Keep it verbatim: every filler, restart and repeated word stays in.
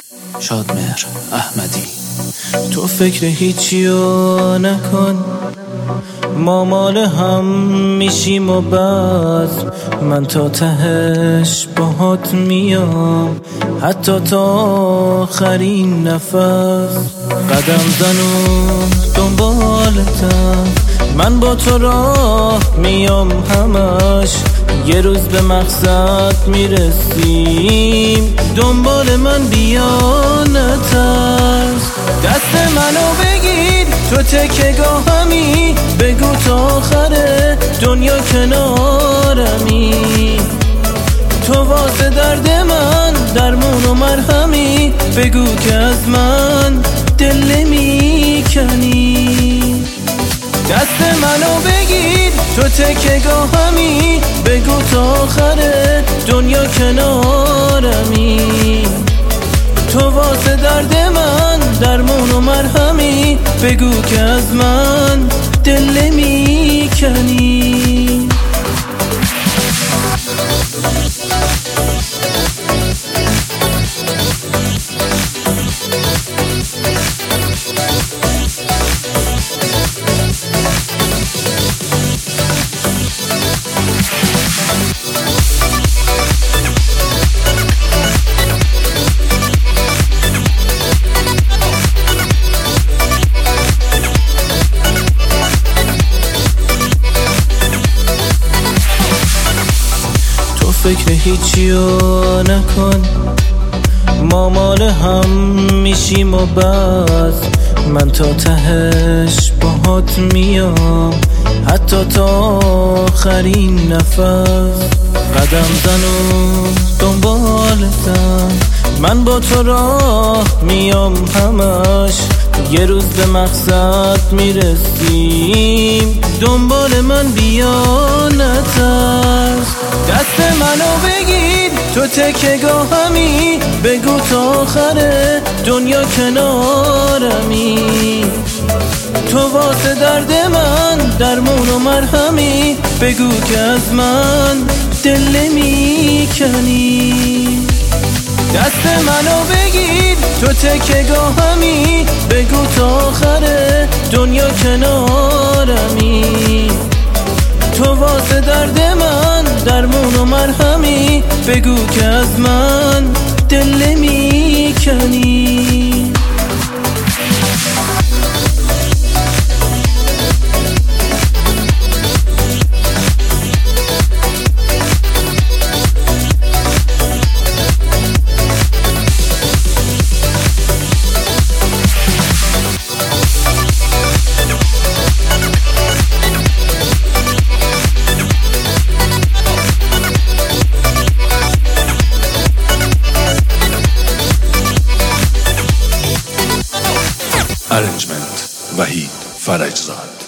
شادمهر احمدی. تو فکر هیچیو نکن، ما مال هم میشیم و بس من تا تهش باهات میام، حتی تا آخرین نفس. قدم زنون دنبالتم، من با تو راه میام همش، یه روز به مقصد میرسیم. دنبال من بیا نترس، دست منو بگیر تو تکیه‌گاهمی، بگو تا آخر دنیا کنارمی. تو واسه درد من درمون و مرهمی، بگو که از من دل نمیکنی. دست منو بگیر تو تکیه‌گاهمی، بگو تا آخر دنیا کنارمی. تو واسه درد من درمون و مرهمی، بگو که از من دل نمیکنی. فکر هیچیو نکن، ما مال هم میشیم و بس من تا تهش باهات میام، حتی تا آخرین نفس. قدم زنون دنبالتم، من با تو راه میام همش، یه روز به مقصد میرسیم. دنبال من بیا نترس، دست منو بگیر تو تکیه‌گاهمی، بگو تا آخر دنیا کنارمی. تو واسه درد من درمون و مرهمی، بگو که از من دل نمیکنی. دست منو بگیر تو تکیه‌گاهمی، بگو تا آخر دنیا کنارمی. تو واسه درد من درمون و مرهمی، بگو که از من دل نمیکنی. Arrangement وحید فرجزاد.